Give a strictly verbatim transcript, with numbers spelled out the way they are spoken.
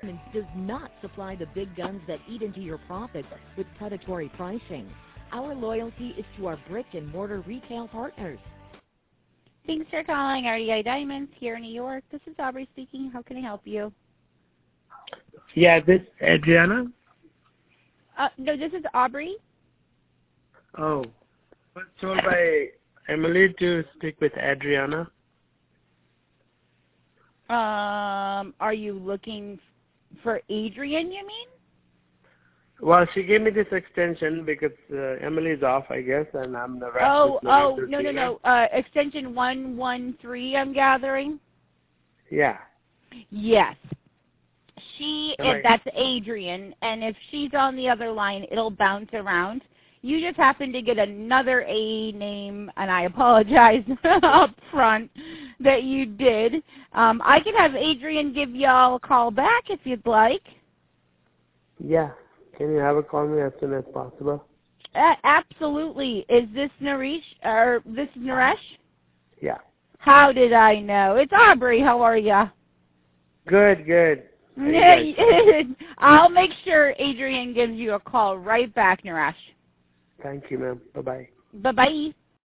does not supply the big guns that eat into your profits with predatory pricing. Our loyalty is to our brick and mortar retail partners. Thanks for calling R D I Diamonds here in New York. This is Aubrey speaking. How can I help you? Yeah, this Adriana? Uh, no, this is Aubrey. Oh. I was told by Emily to speak with Adriana. Um, are you looking for Adrian, you mean? Well, she gave me this extension because uh, Emily's off, I guess, and I'm the rest. Oh, oh, no, no, no. Uh, extension one one three, I'm gathering? Yeah. Yes. She, Am if I- that's Adrian, and if she's on the other line, it'll bounce around. You just happen to get another A name, and I apologize up front that you did. Um, I can have Adrian give y'all a call back if you'd like. Yeah. Can you have her call me as soon as possible? Uh, absolutely. Is this Naresh, or this is Naresh? Yeah. How did I know? It's Aubrey. How are ya? Good, good. How you guys? I'll make sure Adrian gives you a call right back, Naresh. Thank you, ma'am. Bye-bye. Bye-bye.